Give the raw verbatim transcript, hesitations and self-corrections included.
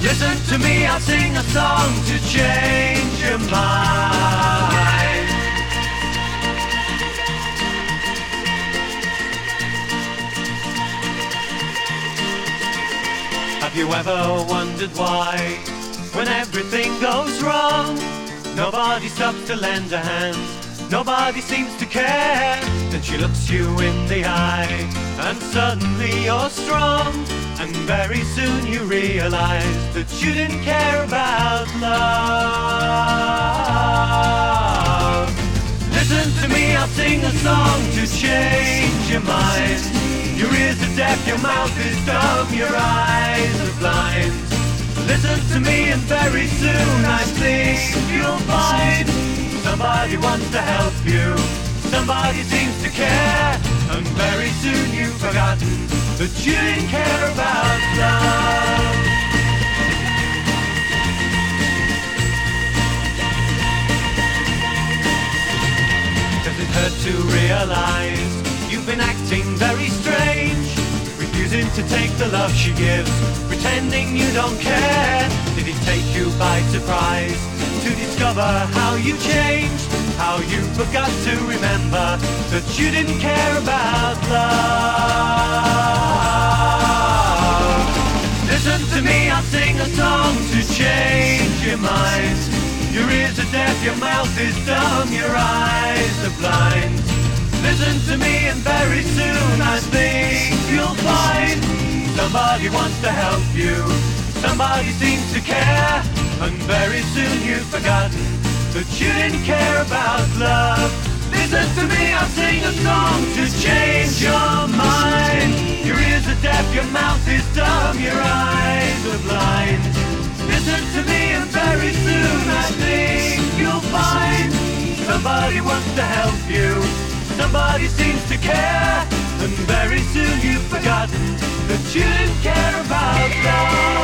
Listen to me, I'll sing a song to change your mind. Have you ever wondered why, when everything goes wrong, nobody stops to lend a hand, nobody seems to care? Then she looks you in the eye, and suddenly you're strong, and very soon you realize that you didn't care about love. Listen to me, I'll sing a song to change your mind. Your ears are deaf, your mouth is dumb, your eyes are blind. Listen to me and very soon I think you'll find somebody wants to help you, somebody seems to care, and very soon you've forgotten that you didn't care about love. Does it hurt to realize you've been acting very strange, refusing to take the love she gives, pretending you don't care? Did it take you by surprise to discover how you changed, how you forgot to remember that you didn't care about love? Listen to me, I'll sing a song to change your mind. Your ears are deaf, your mouth is dumb, your eyes are blind. Listen to me and very soon I think you'll find somebody wants to help you, somebody seems to care, and very soon you've forgotten that you didn't care about love. Listen to me, I'll sing a song to change your mind. Your ears are deaf, your mouth is dumb, your eyes are blind. Listen to me and very soon I think you'll find somebody wants to help you, somebody seems to care, and very soon you've forgotten that you didn't care about love.